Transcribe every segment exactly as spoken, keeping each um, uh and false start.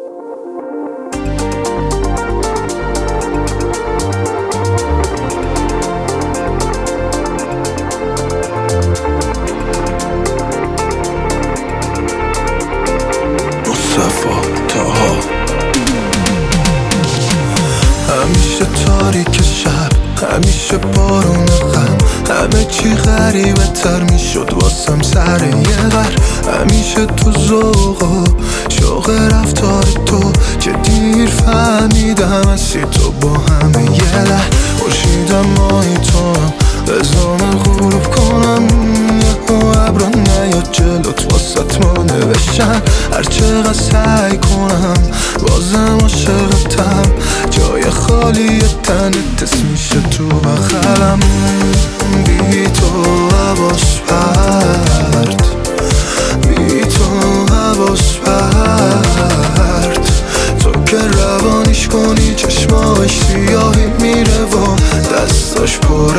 همیشه تاریک شب، همیشه بارون غم، همه چی غریبه تر میشد واسم سر یه غر. همیشه تو ذوق و شوق رفتار تو که دیر فهمیدم هستی تو با همه یه لحن. خورشیدم ماهی توام بزام غروب کنم یهو ابرا نیاد جلوت واسط ما نوشتن. هرچقدر سعی کنم بازم عاشقتم، جای خالی تنت تست میشه تو بغلم. بی تو حواس پرت، بی تو حواس پرت. تو که روانیش کنی چشماش سیاهی میره و دستاش پر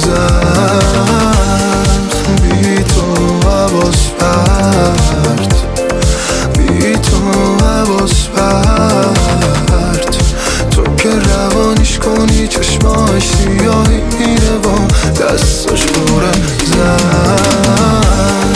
زخم. بی تو حواس پرت، بی تو حواس پرت. تو که روانیش کنی چشماش سیاهی میره و دستاش پر زخم.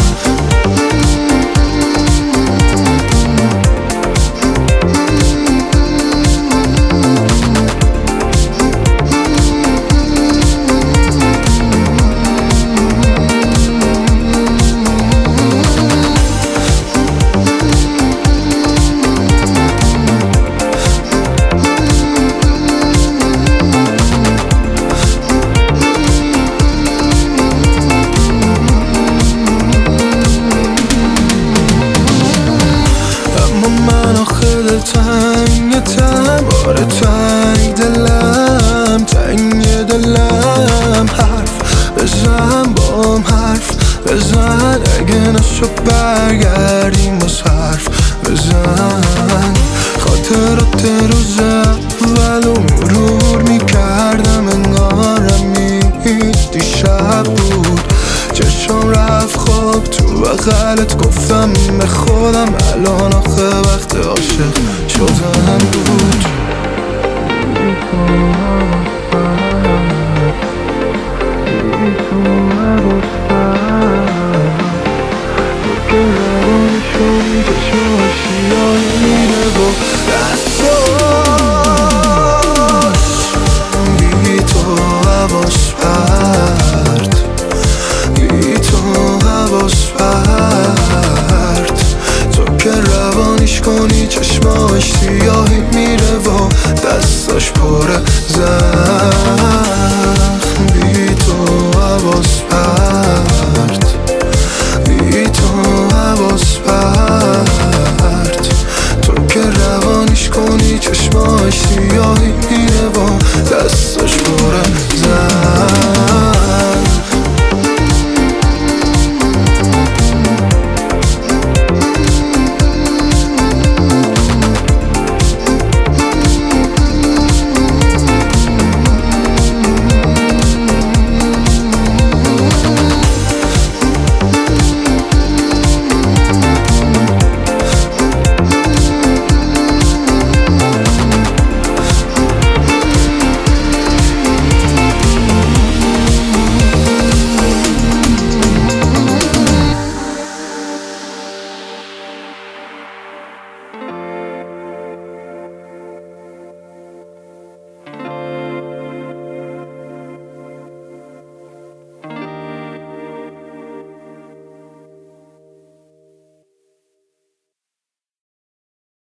تنگتم آره تنگ دلم، تنگ دلم. حرف بزن بام حرف بزن، اگه نشو برگردیم باز حرف بزن. خاطرات روز اولو مرور میکردم انگارم میهید دیشب بود. چشم رفت خواب تو بغلت گفتم به خودم الان آخه وقت عاشق شدن بود. بی تو حواس پرت، بی تو حواس پرت. تو که روانش کنی چشماش سیاهی میره و دستاش. بی تو حواس پرت، بی تو حواس پرت. تو که روانیش کنی چشماش سیاهی میره و دستاش پر زخم. بی تو حواس پرت، بی تو حواس پرت.